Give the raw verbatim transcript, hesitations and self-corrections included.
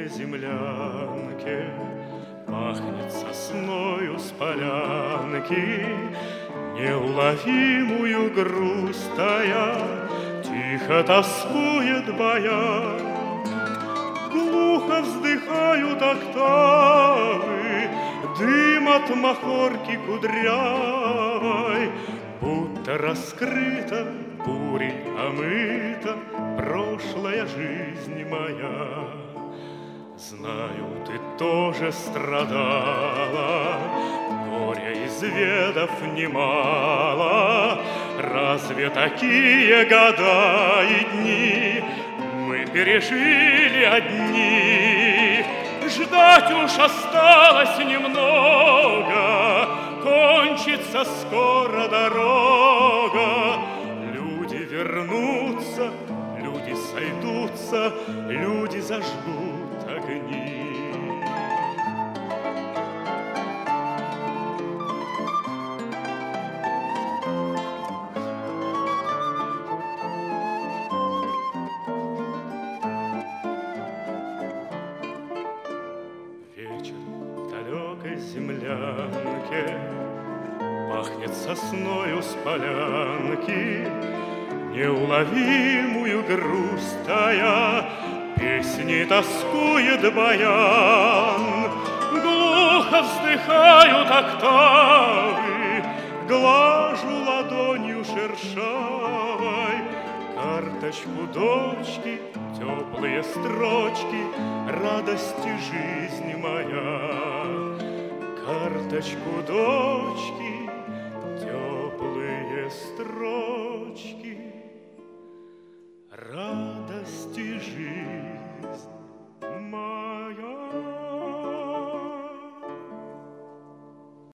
далекой землянке пахнет сосною с полянки, неуловимую грусть тая тихо тоскует баян. Глухо вздыхают октавы, дым от махорки кудрявой, будто раскрыта, бурей омыта прошлая жизнь моя. Знаю, ты тоже страдала, горя изведав немало. Разве такие года и дни мы пережили одни? Ждать уж осталось немного, кончится скоро дорога. Люди вернутся, люди сойдутся, люди зажгут огни. Вечер в далекой землянке пахнет сосною с полянки, неуловимую грусть тая песни тоскует баян. Глухо вздыхают октавы, глажу ладонью шершавой карточку дочки, теплые строчки, радости жизни моя. Карточку дочки, теплые строчки, радости.